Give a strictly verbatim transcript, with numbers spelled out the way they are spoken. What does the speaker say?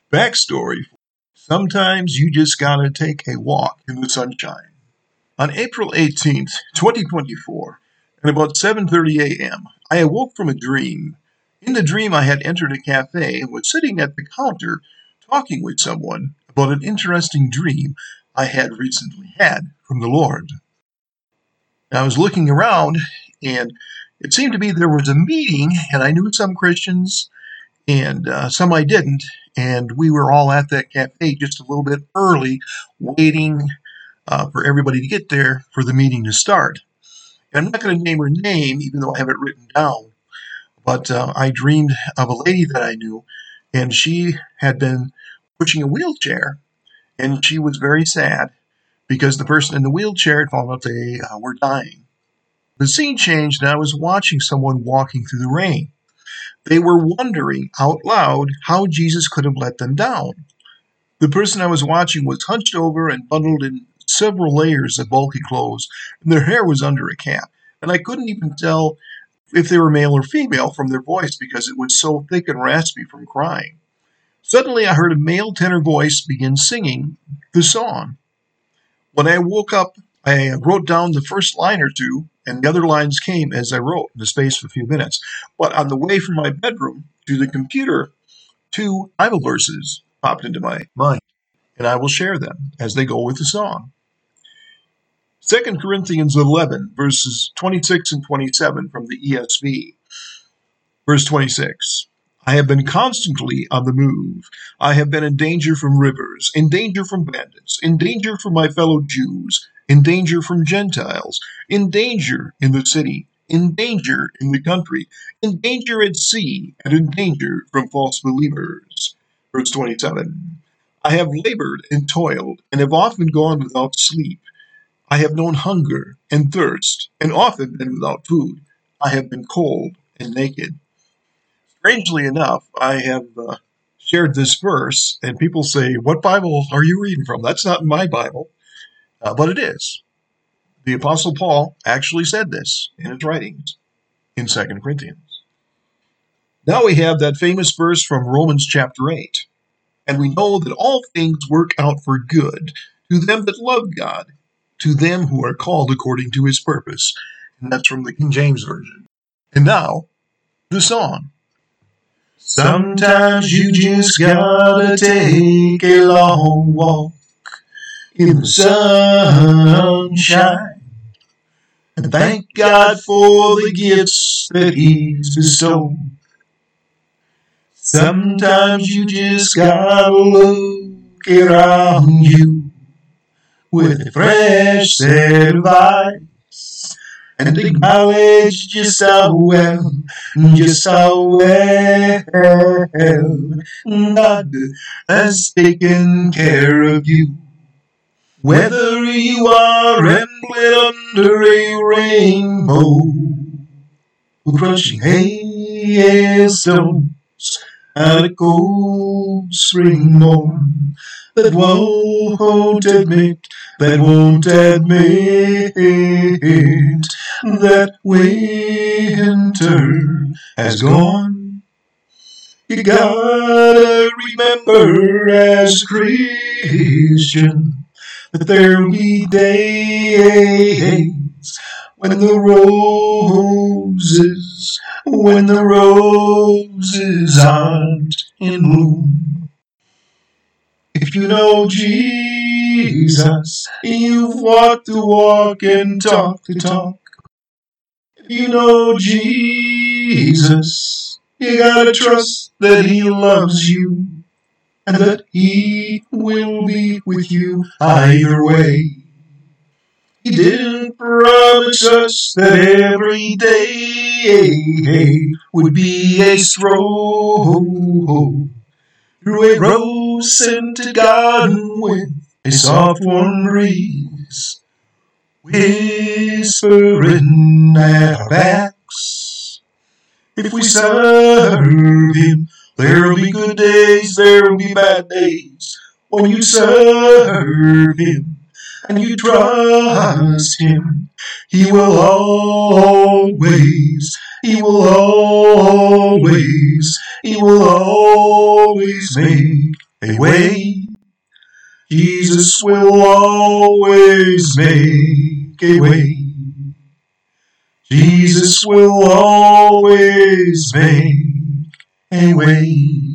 Backstory. Sometimes you just gotta take a walk in the sunshine. On April eighteenth, twenty twenty-four, at about seven thirty a.m., I awoke from a dream. In the dream, I had entered a cafe and was sitting at the counter talking with someone about an interesting dream I had recently had from the Lord. I was looking around, and it seemed to be there was a meeting, and I knew some Christians, and uh, some I didn't, and we were all at that cafe just a little bit early, waiting uh, for everybody to get there for the meeting to start. And I'm not going to name her name, even though I have it written down, but uh, I dreamed of a lady that I knew, and she had been pushing a wheelchair, and she was very sad because the person in the wheelchair had found out they uh, were dying. The scene changed, and I was watching someone walking through the rain. They were wondering out loud how Jesus could have let them down. The person I was watching was hunched over and bundled in several layers of bulky clothes, and their hair was under a cap, and I couldn't even tell if they were male or female from their voice because it was so thick and raspy from crying. Suddenly I heard a male tenor voice begin singing the song. When I woke up, I wrote down the first line or two, and the other lines came as I wrote in the space of a few minutes. But on the way from my bedroom to the computer, two Bible verses popped into my mind, and I will share them as they go with the song. Second Corinthians eleven, verses twenty-six and twenty-seven from the E S V. Verse twenty-six. I have been constantly on the move. I have been in danger from rivers, in danger from bandits, in danger from my fellow Jews, in danger from Gentiles, in danger in the city, in danger in the country, in danger at sea, and in danger from false believers. Verse twenty-seven. I have labored and toiled, and have often gone without sleep. I have known hunger and thirst, and often been without food. I have been cold and naked. Strangely enough, I have uh, shared this verse, and people say, what Bible are you reading from? That's not in my Bible, uh, but it is. The Apostle Paul actually said this in his writings in Second Corinthians. Now we have that famous verse from Romans chapter eight. And we know that all things work out for good to them that love God, to them who are called according to his purpose. And that's from the King James Version. And now, the song. Sometimes you just gotta take a long walk in the sunshine and thank God for the gifts that he's bestowed. Sometimes you just gotta look around you with a fresh set of eyes and acknowledge just how well, just how well God has taken care of you. Whether you are rambling under a rainbow, crushing hailstones at a cold spring morn, that won't admit, that won't admit that winter has gone. You gotta remember as a Christian that there'll be days when the roses, when the roses aren't in bloom. If you know Jesus, you've walked the walk and talked the talk. If you know Jesus, you gotta trust that he loves you and that he will be with you either way. He didn't promise us that every day would be a stroll through a rose-scented garden with a soft warm breeze whispering at our backs. If we serve him, there'll be good days, there'll be bad days. When you serve him and you trust him, he will always, he will always, he will always make a way. Jesus will always make a way. Jesus will always make a way.